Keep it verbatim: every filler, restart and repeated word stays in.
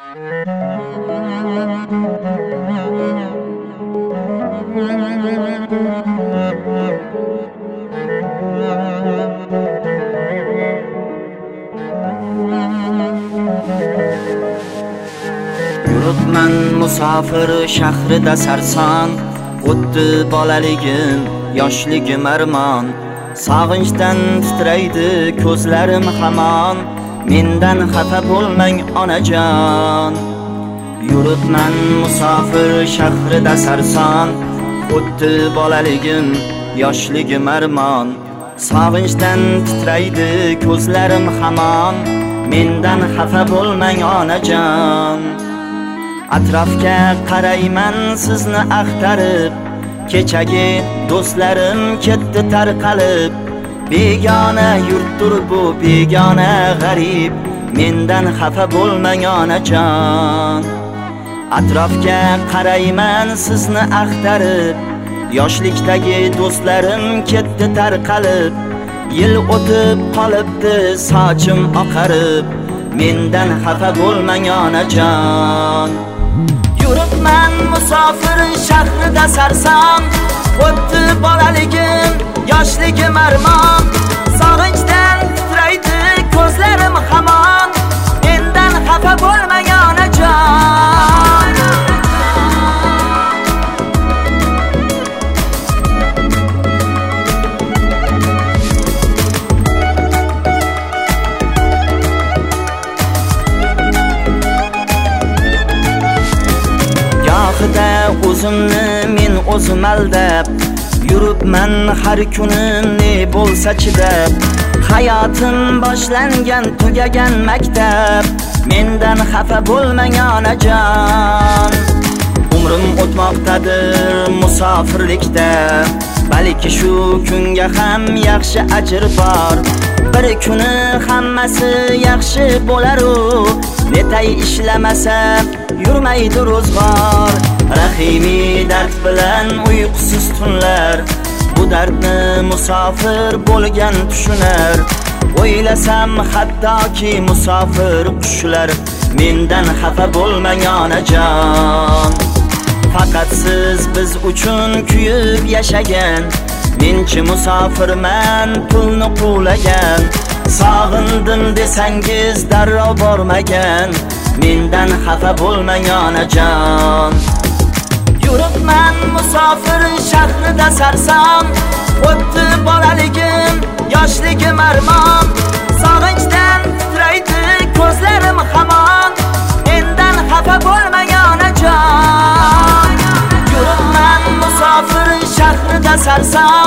Yuribman musofir shahrida sarson, o'tdi bolaligim, yoshligim armon. Sog'inchdan titraydi ko'zlarim hamon, mendan xafa bo'lmang onajon. Yuribman musofir shahrida sarson, o'tdi bolaligim, yoshligim armon. Sog'inchdan titraydi ko'zlarim hamon, mendan xafa bo'lmang onajon. Atrofga qarayman sizni axtarib, kechagi do'stlarim ketdi tarqalib. Begona yurtdir bu, begona g'arib, mendan xafa bo'lmang onajon. Atrofga qarayman sizni axtarib, yoshlikdagi do'stlarim ketdi tarqalib. Yil o'tib qolibdi sochim oqarib, mendan xafa bo'lmang onajon. Yuribman musofir shahrida sarson, o'tdi bolaligim, yoshligim armon. Sog'inchdan titraydi ko'zlarim hamon, mendan xafa bo'lmang onajon. Gohida o'zimni men o'zim aldab, yuribman har kuni ne bo'lsa chidab. Hayotim boshlangan, tugagan maktab, mendan xafa bo'lmang onajon. Umrim o'tmoqdadir musofirlikda, balki shu kunga ham yaxshi ajr bor. Bir kuni hammasi yaxshi bo'lar-u, netay ishlamasa yurmaydi ro'zg'or. Rahimiy dard bilan uyqusiz tunlar, bu dardni musofir bo'lgan tushunar. O'ylasam hattoki musofir qushlar, mendan xafa bo'lmang onajon. Faqat siz biz uchun kuyib yashagan, menchi musofirman pulni quvlagan. Sog'indim desangiz darrov bormagan, mendan xafa bo'lmang onajon. Yuribman musofir shahrida sarson, o'tdi bolaligim, yoshligim armon. Sog'inchdan titraydi ko'zlarim hamon, mendan xafa bo'lmang onajon. Yuribman musofir shahrida sarson,